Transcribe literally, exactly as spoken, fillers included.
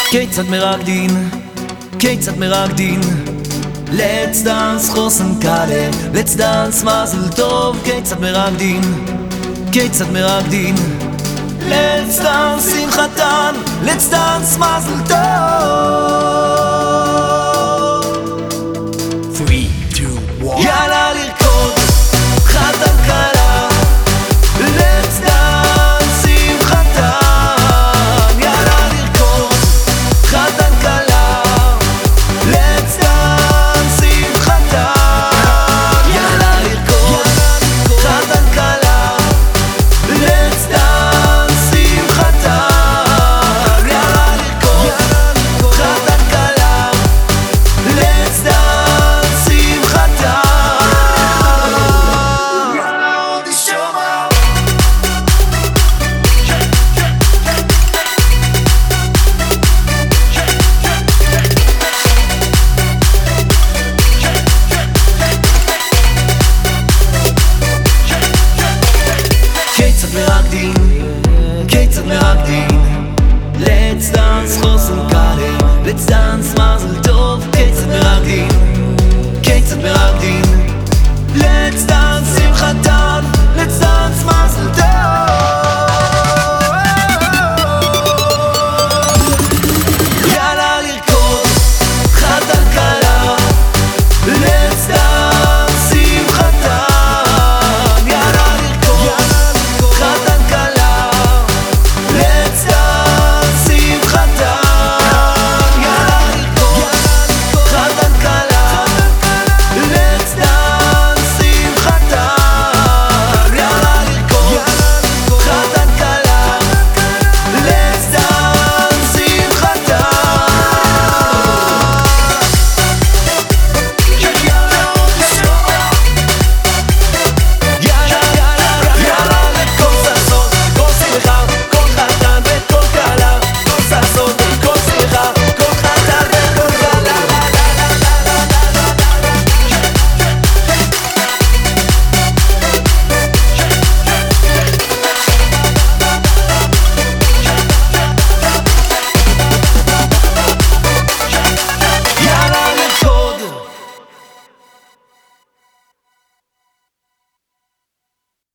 כיצד מרקדין, כיצד מרקדין Let's dance חוסן קלה, Let's dance מזל טוב כיצד מרקדין, כיצד מרקדין Let's dance שמחתן, Let's dance מזל טוב three, two, one יאללה לרקוד, חתן קלה Let's dance שמחתן יאללה לרקוד, חתן קלה Let's dance שמחתן יאללה לרקוד, חתן קלה Let's dance שמחתן יאללה לרקוד, חתן קלה Let's dance שמחתן כיצד מרקדין, כיצד מרקדין Let's dance חוסן קלה Let's dance מזל